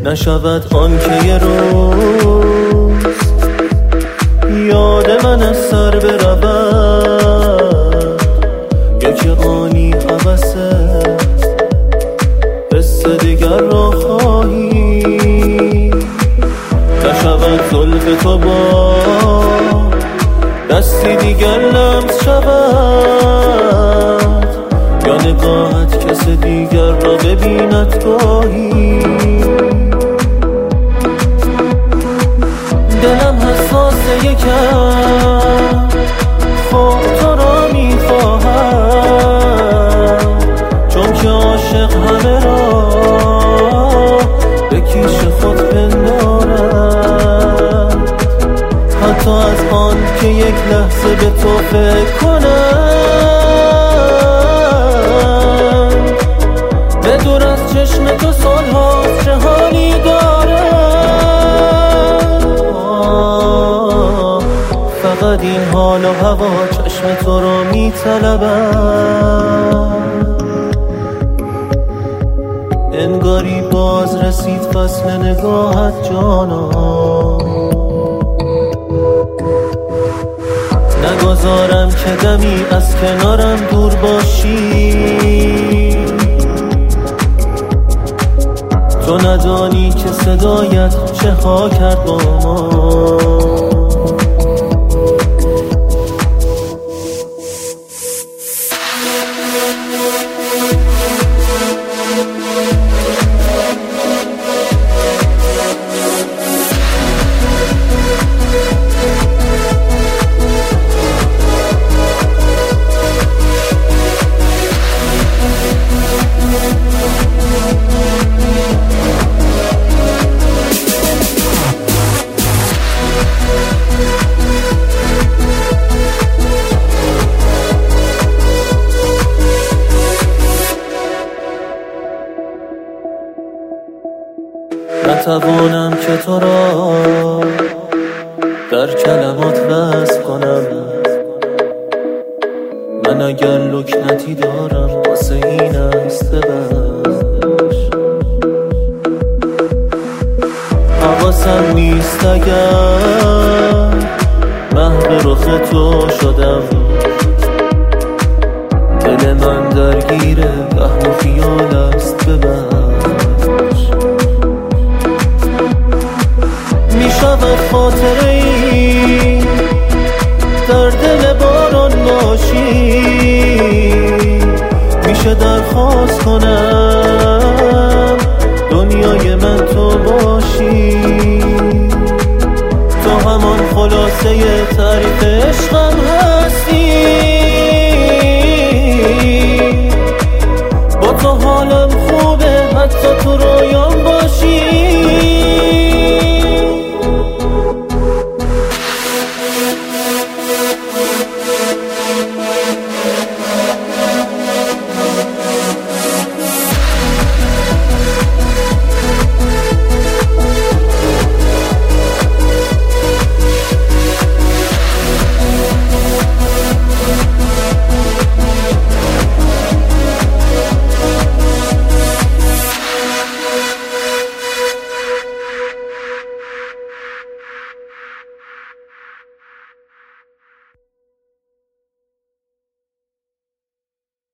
نشود آن که یه روز یاد من از سر برود، یا که آنی حوثه قصه دیگر را خواهی. نشود زلف تو با دستی دیگر لمس شود، یا نگاهت کس دیگر را ببیند گاهی. دلم حساسه یکم خب تو را میخواهم، چون که عاشق همه را به کیش خود پندارم، حتی از آن که یک لحظه به تو فکر کنم. به دور از چشم تو سالهاست چه حالی دارم، فقط این حال و هوا چشم تو را میطلبم. انگاری باز رسید فصل نگاهت جانا، نگذارم که دمی از کنارم دور باشی. تو ندانی که صدایت چه ها کرد با ما. نتوانم که تو را در کلمات وصف کنم، من اگر لکنتی دارم واسه این است ببخش. حواسم نیست اگر محو رخ تو شدم، دل من درگیر وهم و خیال است ببخش. میشود خاطره ای در دل باران باشی، میشه درخواست کنم دنیای من تو باشی. تو همان خلاصه تعریف عشقم